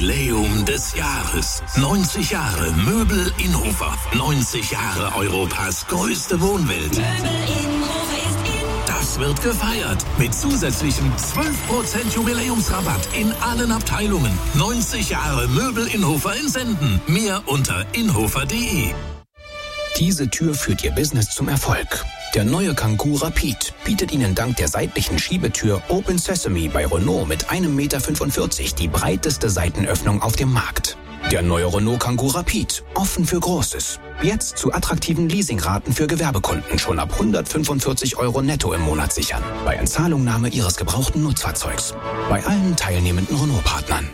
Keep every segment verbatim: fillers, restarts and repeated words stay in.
Jubiläum des Jahres. neunzig Jahre Möbel Innhofer. neunzig Jahre Europas größte Wohnwelt. Möbel Innhofer ist in. Das wird gefeiert mit zusätzlichem zwölf Prozent Jubiläumsrabatt in allen Abteilungen. neunzig Jahre Möbel Innhofer in Senden. Mehr unter innhofer punkt de. Diese Tür führt Ihr Business zum Erfolg. Der neue Kangoo Rapid bietet Ihnen dank der seitlichen Schiebetür Open Sesame bei Renault mit einem Meter fünfundvierzig die breiteste Seitenöffnung auf dem Markt. Der neue Renault Kangoo Rapid, offen für Großes. Jetzt zu attraktiven Leasingraten für Gewerbekunden schon ab hundertfünfundvierzig Euro netto im Monat sichern. Bei Inzahlungnahme Ihres gebrauchten Nutzfahrzeugs. Bei allen teilnehmenden Renault-Partnern.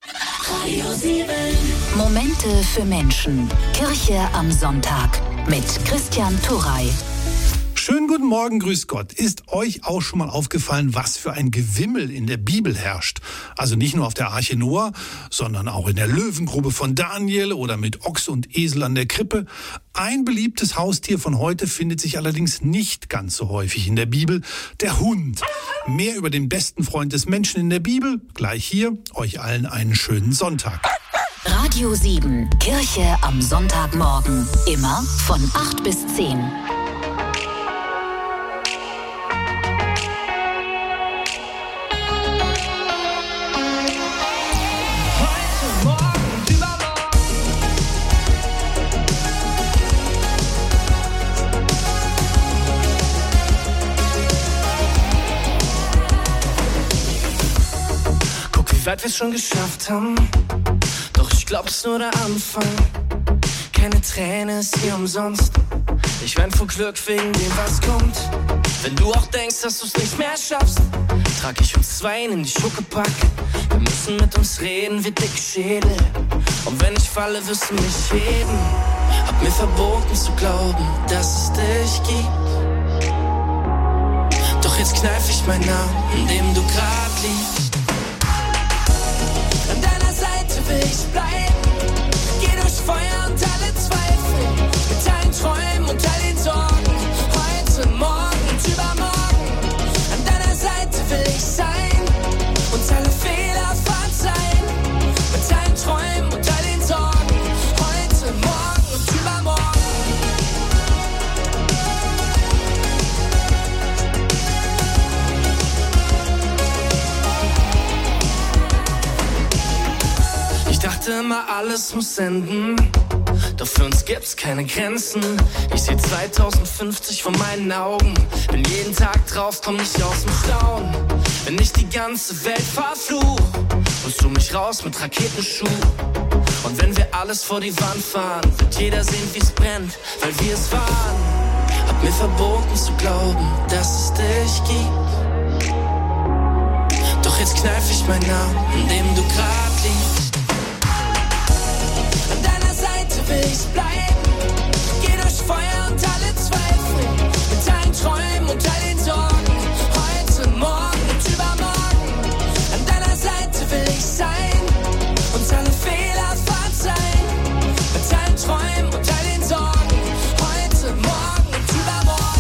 Momente für Menschen. Kirche am Sonntag mit Christian Turrey. Schönen guten Morgen, grüß Gott. Ist euch auch schon mal aufgefallen, was für ein Gewimmel in der Bibel herrscht? Also nicht nur auf der Arche Noah, sondern auch in der Löwengrube von Daniel oder mit Ochs und Esel an der Krippe. Ein beliebtes Haustier von heute findet sich allerdings nicht ganz so häufig in der Bibel, der Hund. Mehr über den besten Freund des Menschen in der Bibel, gleich hier. Euch allen einen schönen Sonntag. Radio sieben, Kirche am Sonntagmorgen. Immer von acht bis zehn. Wie weit wir's schon geschafft haben, doch ich glaub's nur der Anfang. Keine Träne ist hier umsonst. Ich wein vor Glück wegen dem, was kommt. Wenn du auch denkst, dass du's nicht mehr schaffst, trag ich uns zwei in die Schuckepack. Wir müssen mit uns reden wie dicke Schädel. Und wenn ich falle, wirst du mich heben. Hab mir verboten zu glauben, dass es dich gibt. Doch jetzt kneif ich meinen Namen, in dem du grad liegst. An deiner Seite will ich bleiben. Geh durch Feuer und alle Zweifel. Mit allen Träumen und all den Sorgen. Heute, morgen und übermorgen. An deiner Seite will ich sein. Und alle Fehler verzeihen. Mit allen Träumen und all den Sorgen. Heute, morgen und übermorgen. Ich dachte immer, alles muss enden, doch für uns gibt's keine Grenzen. Ich seh zweitausendfünfzig vor meinen Augen, bin jeden Tag drauf, komm nicht aus dem Staunen. Wenn ich die ganze Welt verfluch, holst du mich raus mit Raketenschuh. Und wenn wir alles vor die Wand fahren, wird jeder sehen, wie's brennt, weil wir es waren. Hab mir verboten zu glauben, dass es dich gibt. Doch jetzt kneif ich meinen Namen, in dem du grad liegst. An deiner Seite will ich bleiben. Geh durch Feuer und alle Zweifel. Mit allen Träumen und all den Sorgen. Heute, morgen und übermorgen. An deiner Seite will ich sein. Und alle Fehler verzeihen. Mit allen Träumen und all den Sorgen. Heute, morgen und übermorgen.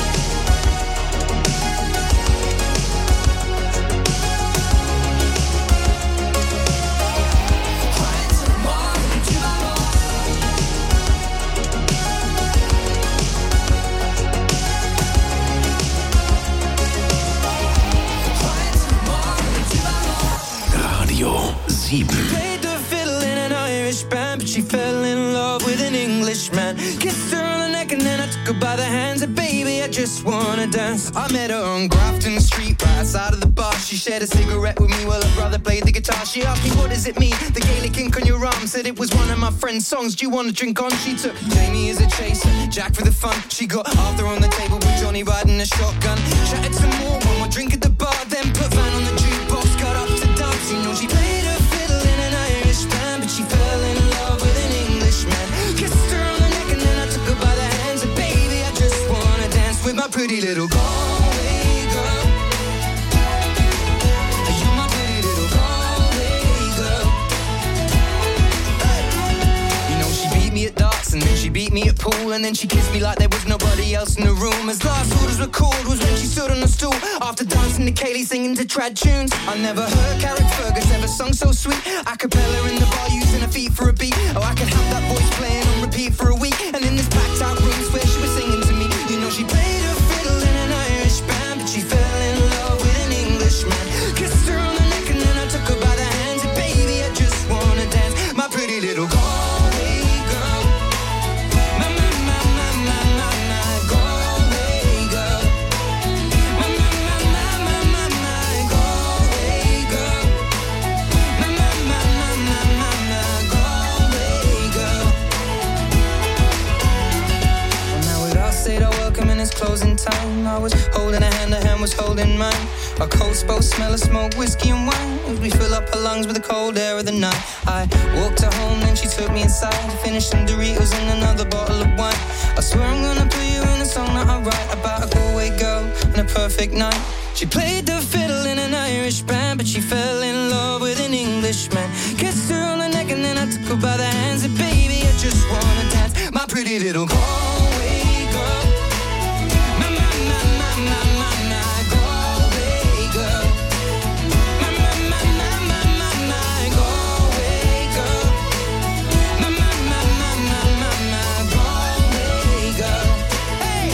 Radio sieben. Played the fiddle in an Irish band, but she fell in love with an Englishman. Kissed her on the neck and then I took her by the hands. And baby, I just wanna dance. I met her on Grafton Street, right outside of the bar. She shared a cigarette with me while her brother played the guitar. She asked me, what does it mean? The Gaelic ink on your arm. Said it was one of my friend's songs. Do you wanna drink on? She took Jamie as a chaser, Jack for the fun. She got Arthur on the table with Johnny riding a shotgun. Chatted some more, one more drink at the bar, then put Van on the jukebox, got up to dance. You know she played her fiddle in an Irish band, but she fell in love with an Englishman. Kissed her on the neck and then I took her by the hands. And baby, I just wanna dance with my pretty little Galway girl. You're my pretty little Galway girl. Hey. You know she beat me at darts and then she beat me at pool, and then she kissed me like there was nobody else in the room. As last orders were called was when she stood on the stool. After dancing to Kaylee, singing to trad tunes. I never heard Carrick Fergus ever sung so sweet. A cappella in the bar, using her feet for a beat. Oh, I could have that voice playing on repeat for a week. And in this packed out room, where she was singing to me. You know she played a fiddle in an Irish band, but she fell in love with an Englishman. Kissed her on the neck and then I took her by the hands. And baby, I just wanna dance. My pretty little Galway girl. My, my, my, my, my, my, my Galway girl. My, my, my, my, my, my, my Galway girl. My, my, my, my, my, my, my Galway girl. Well, now we'd all said our welcome and it's closing time. I was holding her hand, her hand was holding mine. Our coats both smell of smoke, whiskey and wine. As we fill up her lungs with the cold air of the night. I walked her home, then she took me inside. Finished some Doritos and another bottle of wine. I swear I'm gonna put you in a song that I write about a Galway girl and a perfect night. She played the fiddle in an Irish band, but she fell in love with an Englishman. Kissed her on the neck and then I took her by the hands. And baby, I just wanna dance. My pretty little Galway girl. My, my, my, my, my, my, my Galway girl. My, my, my, my, my, my, my Galway girl. My, my, my, my, my, my, my Galway girl. Hey!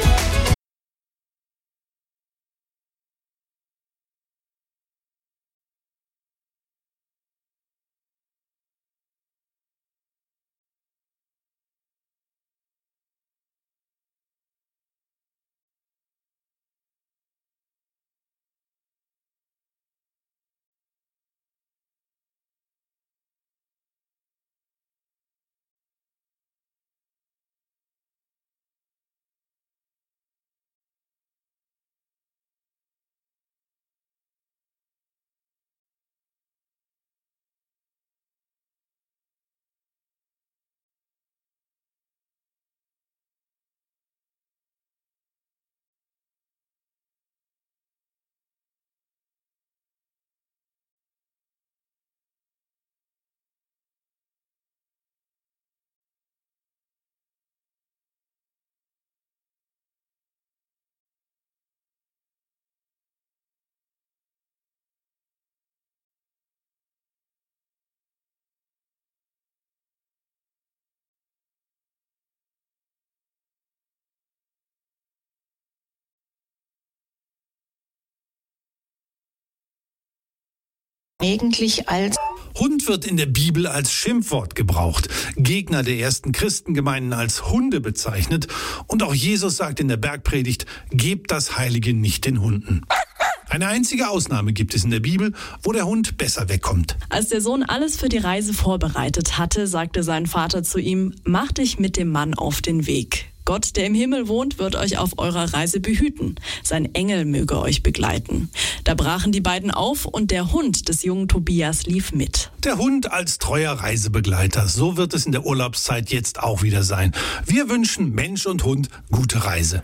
Eigentlich als Hund wird in der Bibel als Schimpfwort gebraucht, Gegner der ersten Christengemeinden als Hunde bezeichnet und auch Jesus sagt in der Bergpredigt, gebt das Heilige nicht den Hunden. Eine einzige Ausnahme gibt es in der Bibel, wo der Hund besser wegkommt. Als der Sohn alles für die Reise vorbereitet hatte, sagte sein Vater zu ihm, mach dich mit dem Mann auf den Weg. Gott, der im Himmel wohnt, wird euch auf eurer Reise behüten. Sein Engel möge euch begleiten. Da brachen die beiden auf und der Hund des jungen Tobias lief mit. Der Hund als treuer Reisebegleiter, so wird es in der Urlaubszeit jetzt auch wieder sein. Wir wünschen Mensch und Hund gute Reise.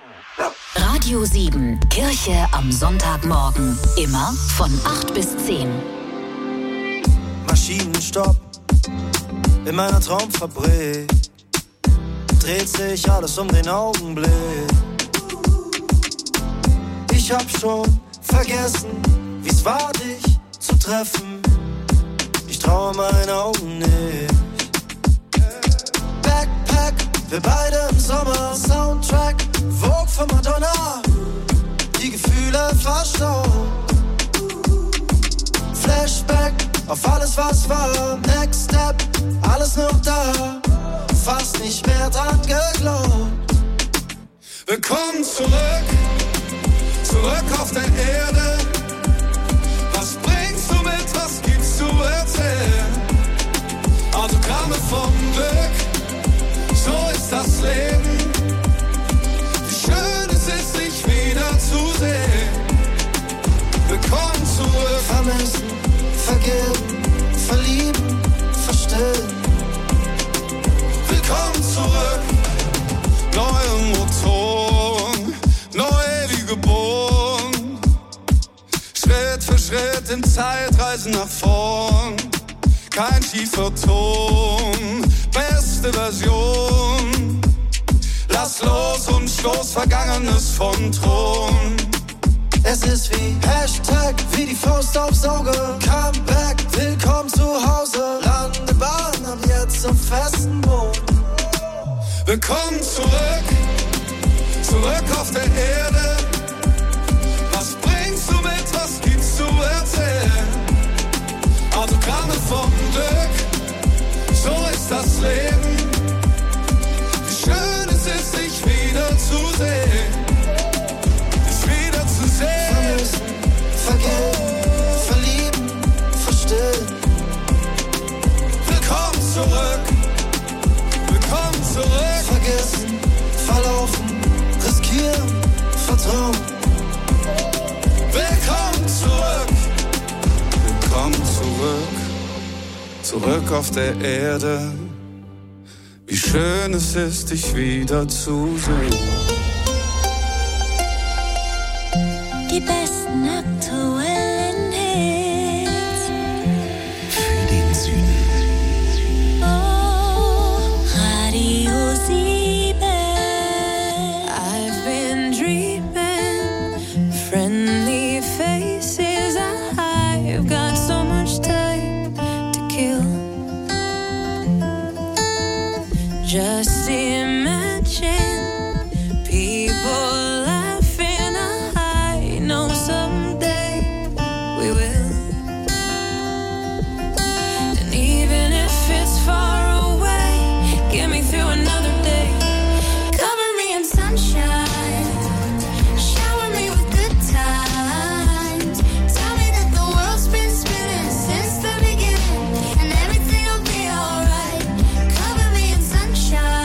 Radio sieben, Kirche am Sonntagmorgen. Immer von acht bis zehn. Maschinenstopp in meiner Traumfabrik. Dreht sich alles um den Augenblick. Ich hab schon vergessen, wie's war, dich zu treffen. Ich traue meinen Augen nicht. Backpack, wir beide im Sommer. Soundtrack, Vogue von Madonna. Die Gefühle verstaut. Flashback auf alles, was war. Next Step, alles noch da. Fast nicht mehr dran geglaubt. Willkommen zurück, zurück auf deine Erde. Was bringst du mit, was gibt's zu erzählen? Autogramme vom Glück, so ist das Leben. Wie schön es ist, dich wieder zu sehen. Willkommen zurück. Vermissen, vergeben, verlieben, verstehen. Willkommen zurück, neue Motoren, neu wie geboren. Schritt für Schritt in Zeitreisen nach vorn. Kein schiefer Ton, beste Version. Lass los und stoß Vergangenes vom Thron. Es ist wie Hashtag, wie die Faust aufs Auge. Comeback, willkommen zu Hause. Landebahn, ab jetzt zum festen Boden. Willkommen zurück, zurück auf der Erde. Was bringst du mit, was gibt's zu erzählen? Autogramme vom Glück, so ist das Leben. Wie schön es ist, dich wieder zu sehen. Dich wieder zu sehen. Vermissen, vergeben, verlieben, verstehen. Willkommen zurück, willkommen zurück. Vergessen, verlaufen, riskieren, vertrauen. Willkommen zurück, willkommen zurück, zurück auf der Erde. Wie schön es ist, dich wieder zu sehen. Die besten aktuellen Hits Für den Süden. Oh, Radio sieben. I've been dreaming, friendly faces. I've got so much time to kill. Just imagine people laughing. I know someday we will. And even if it's far away, get me through another day. Cover me in sunshine, shower me with good times. Tell me that the world's been spinning since the beginning, and everything will be alright. Cover me in sunshine.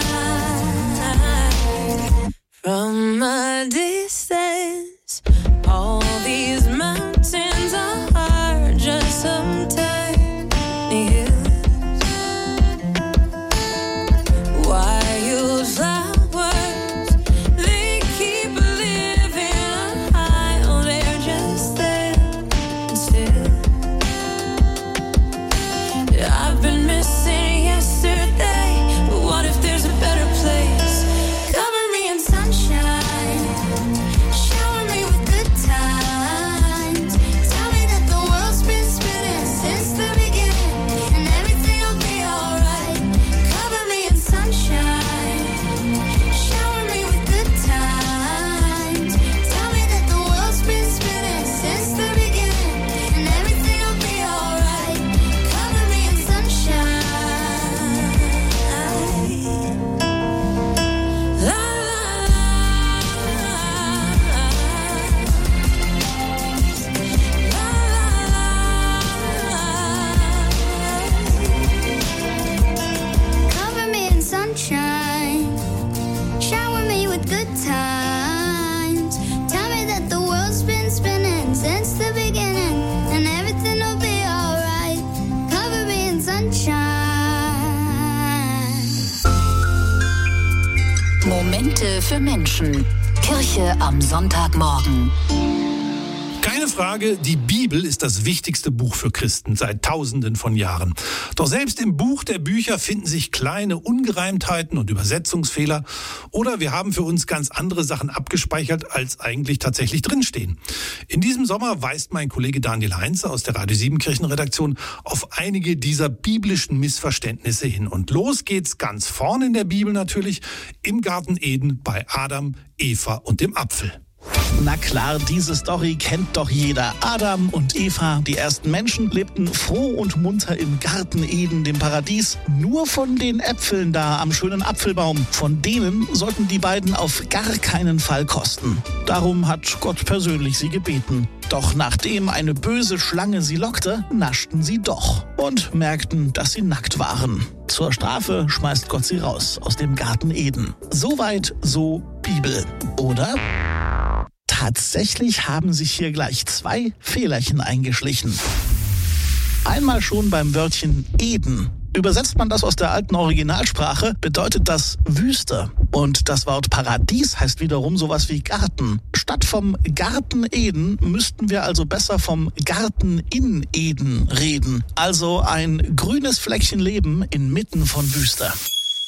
From a distance, all these mountains are just some tiny hills. Wildflowers, they keep living high. They're just there and still. I've been missing yesterday, but what if there's a better place? Cover me in sunshine, shower me with good times. Tell me that the world's been spinning since the beginning, and everything will be alright. Cover me in sunshine, shower me with good times. Tell me that the world's been spinning since the beginning, and everything will be alright. Cover me in sunshine. La Cover me in sunshine, shower me with good times. Tell me that the world's been spinning since the beginning, and everything will be alright. Cover me in sunshine. Momente für Menschen. Kirche am Sonntagmorgen. Keine Frage, die Bibel ist das wichtigste Buch für Christen seit Tausenden von Jahren. Doch selbst im Buch der Bücher finden sich kleine Ungereimtheiten und Übersetzungsfehler. Oder wir haben für uns ganz andere Sachen abgespeichert, als eigentlich tatsächlich drinstehen. In diesem Sommer weist mein Kollege Daniel Heinze aus der Radio sieben Kirchenredaktion auf einige dieser biblischen Missverständnisse hin. Und los geht's ganz vorne in der Bibel natürlich, im Garten Eden bei Adam, Eva und dem Apfel. Na klar, diese Story kennt doch jeder. Adam und Eva, die ersten Menschen, lebten froh und munter im Garten Eden, dem Paradies. Nur von den Äpfeln da am schönen Apfelbaum, von denen sollten die beiden auf gar keinen Fall kosten. Darum hat Gott persönlich sie gebeten. Doch nachdem eine böse Schlange sie lockte, naschten sie doch und merkten, dass sie nackt waren. Zur Strafe schmeißt Gott sie raus aus dem Garten Eden. Soweit so Bibel, oder? Tatsächlich haben sich hier gleich zwei Fehlerchen eingeschlichen. Einmal schon beim Wörtchen Eden. Übersetzt man das aus der alten Originalsprache, bedeutet das Wüste. Und das Wort Paradies heißt wiederum sowas wie Garten. Statt vom Garten Eden müssten wir also besser vom Garten in Eden reden. Also ein grünes Fleckchen Leben inmitten von Wüste.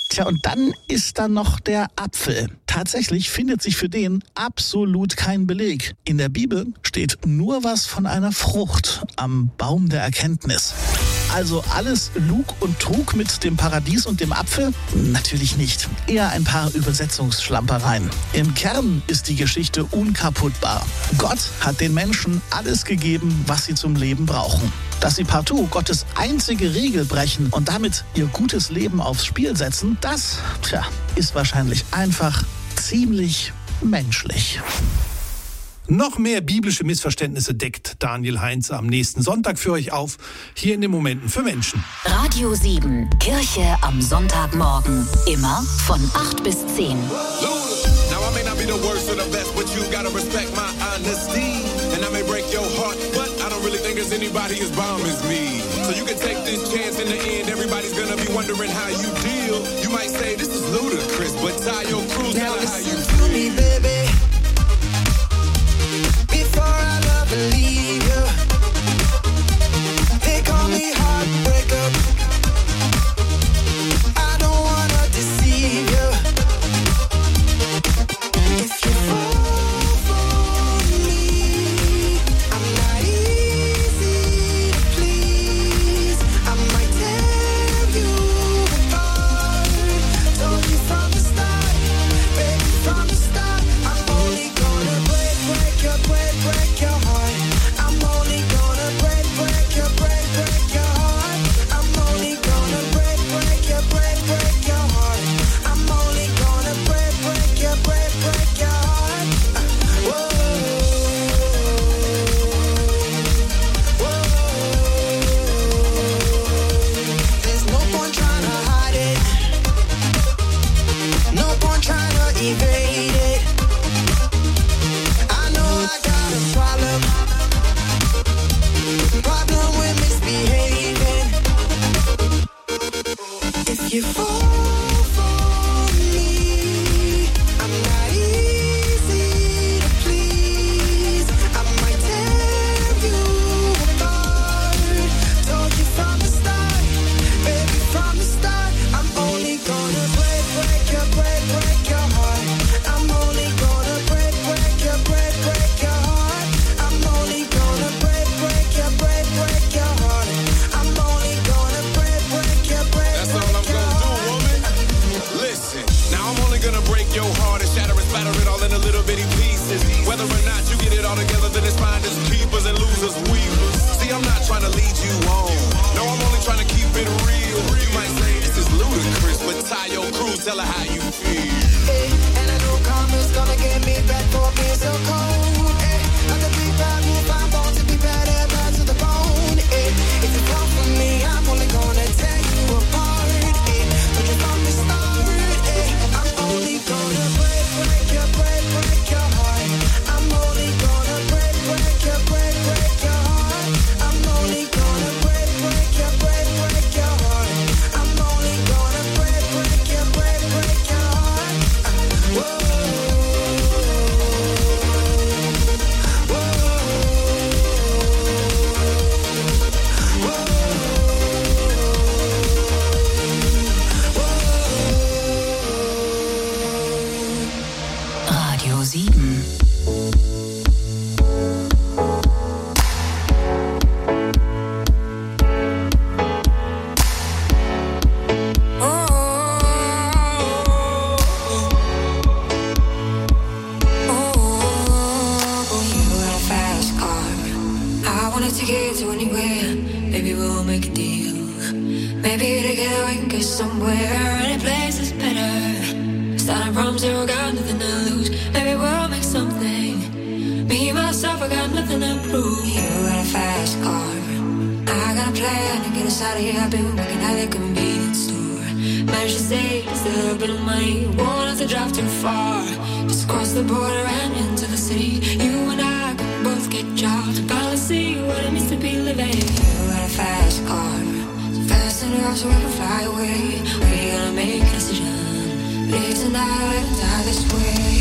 Tja, und dann ist da noch der Apfel. Tatsächlich findet sich für den absolut kein Beleg. In der Bibel steht nur was von einer Frucht am Baum der Erkenntnis. Also alles Lug und Trug mit dem Paradies und dem Apfel? Natürlich nicht. Eher ein paar Übersetzungsschlampereien. Im Kern ist die Geschichte unkaputtbar. Gott hat den Menschen alles gegeben, was sie zum Leben brauchen. Dass sie partout Gottes einzige Regel brechen und damit ihr gutes Leben aufs Spiel setzen, das, tja, ist wahrscheinlich einfach ziemlich menschlich. Noch mehr biblische Missverständnisse deckt Daniel Heinz am nächsten Sonntag für euch auf, hier in den Momenten für Menschen. Radio sieben, Kirche am Sonntagmorgen, immer von acht bis zehn. Now I may not be the worst or the best, but you gotta respect my honesty. And I may break your heart, but I don't really think there's anybody as bomb as me. So you can take this chance in the end, everybody's gonna be wondering how you deal. You might say this is ludicrous, but tie your cruise, tell her how you feel. Me, baby, before I love and leave you. They call me heartbreaker. I don't wanna deceive you. If you fall for me, I'm not easy to please. I might tear you apart. Told you from the start, baby, from the start. I'm only gonna break, break your, break, break your heart. I'm only gonna break, break your, break, break your heart. I'm only gonna break, break your, break, break your heart. I'm only gonna break, break your, break, break your heart. Whoa, whoa. There's no point trying to hide it. No point trying to evade it. I know I got a problem. Problem with misbehaving. If you fall for me, I'm not easy to please. I might tear you apart. Told you from the start, baby, from the start. I'm only gonna break, break your, break, break your heart. I'm only gonna break, break your, break, break your heart. I'm only gonna break, break your, break, break your heart. I'm only gonna break, break your, break, That's all break I'm your gonna do, heart. woman. Listen, now I'm only gonna break your heart and shatter and spatter it all into little bitty pieces. Whether or not you get it all together, then it's fine as keepers and losers, weavers. See, I'm not trying to lead you on. No, I'm only trying to keep it real. You might say this is ludicrous, but tie your cruise, tell her how you feel. Hey, and I know karma's gonna get me back for being so cold. Hey, I'm the big bad wolf, I'm born to be bad and bad to the bone. Hey, if you come for me, I'm only gonna tear you apart. Hey, told you from the start. Hey, I'm only gonna break, break your, break, break your heart. I'm only gonna break, break your, break, break your heart. I'm only gonna break, break your, break, break your heart. I'm only gonna break, break your, break, break your heart. Whoa, Radio sieben. Take it to anywhere, maybe we'll make a deal. Maybe together we can get somewhere. Any place is better. Starting from zero, got nothing to lose. Maybe we'll make something. Me, myself, I got nothing to prove. You got a fast car. I got a plan to get us out of here. I've been working at the convenience store. Managed to save just a little bit of money. Won't have to drive too far. Just cross the border and into the city. You and I can both get jobs. Finally see what it means to be living. You got a fast car. So fast enough so we can fly away. We're gonna make a decision. Live tonight and die this way.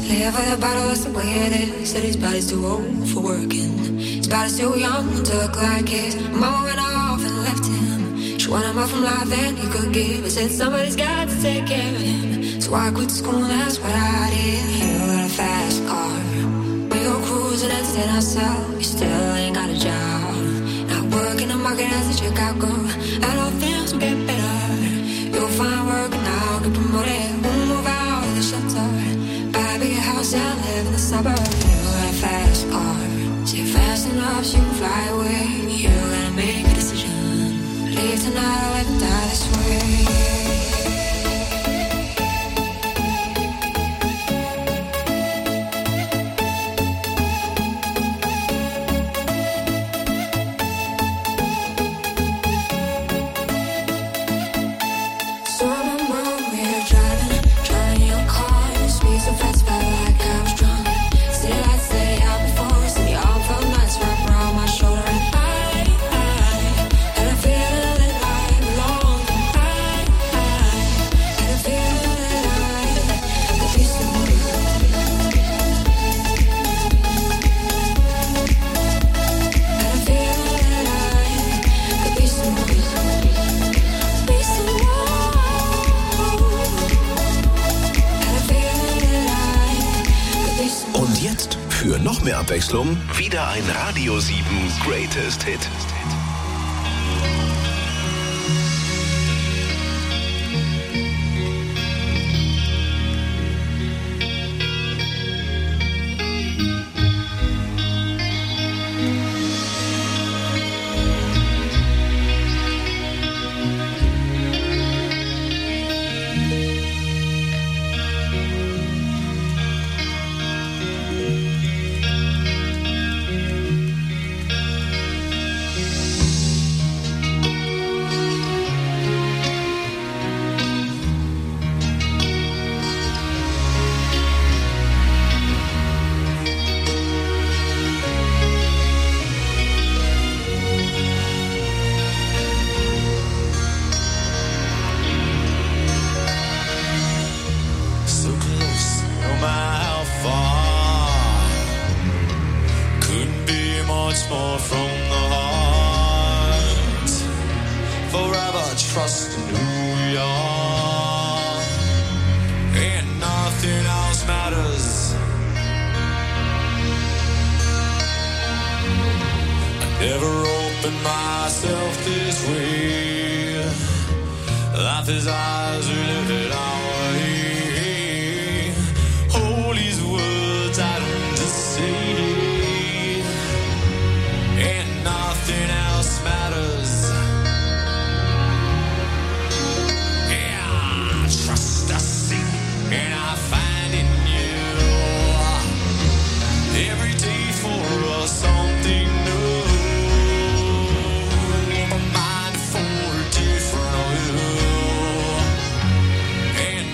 Live with a bottle, that's the way it is. Said his body's too old for working. His body's too young to look like his. Mama went off and left him. She wanted more from life than he could give. I said somebody's got to take care of him. So I quit school, that's what I did. You got a fast car. We go cruising and set ourselves. You still ain't got a job. Not working the market as a checkout girl. I don't things will get better. You'll find work and I'll get promoted. We'll move out of the shelter. Buy a bigger house and live in the suburbs. You got a fast car. See you fast enough so you can fly away. You gotta make a decision. Leave tonight or let me die this way. Für noch mehr Abwechslung wieder ein Radio sieben Greatest Hit. And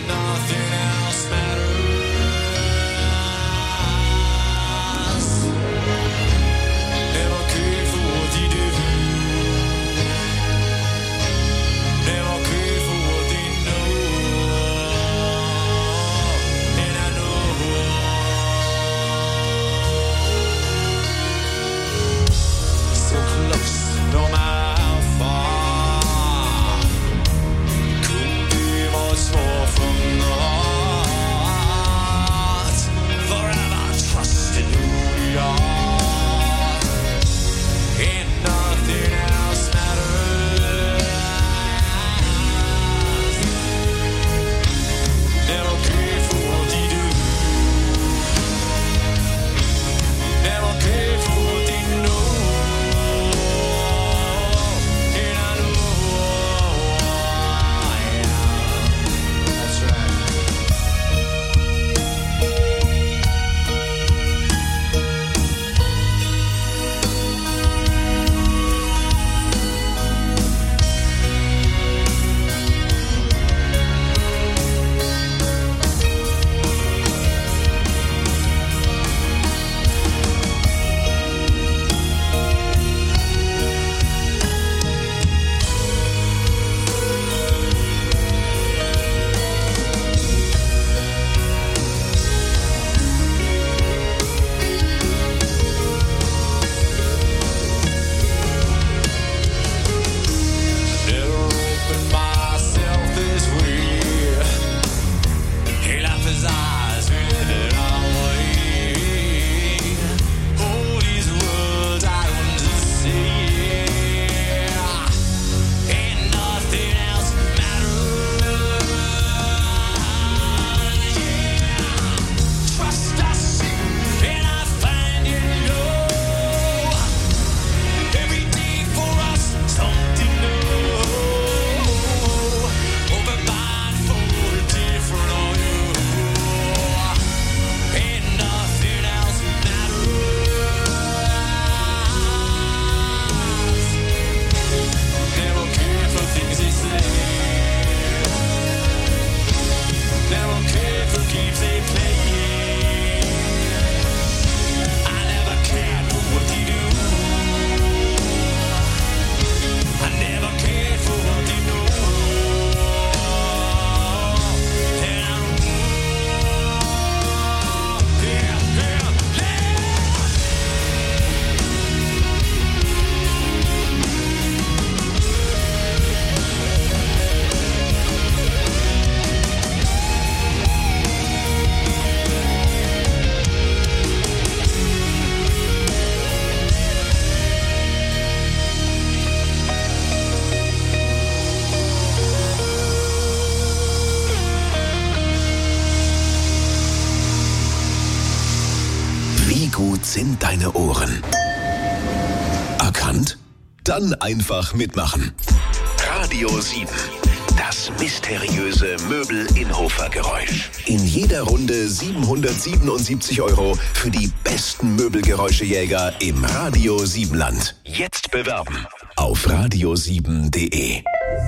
gut sind deine Ohren? Erkannt? Dann einfach mitmachen. Radio sieben. Das mysteriöse Möbel-Inhofer-Geräusch. In jeder Runde siebenhundertsiebenundsiebzig Euro für die besten Möbelgeräuschejäger im Radio sieben Land. Jetzt bewerben auf radio sieben punkt de.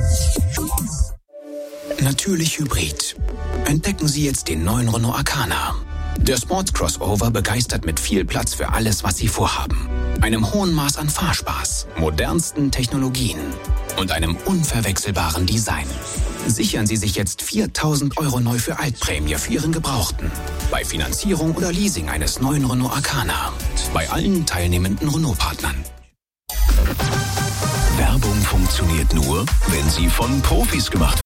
Natürlich Hybrid. Entdecken Sie jetzt den neuen Renault Arcana. Der Sports-Crossover begeistert mit viel Platz für alles, was Sie vorhaben. Einem hohen Maß an Fahrspaß, modernsten Technologien und einem unverwechselbaren Design. Sichern Sie sich jetzt viertausend Euro neu für Altprämie für Ihren Gebrauchten. Bei Finanzierung oder Leasing eines neuen Renault Arcana. Bei allen teilnehmenden Renault-Partnern. Werbung funktioniert nur, wenn sie von Profis gemacht wird.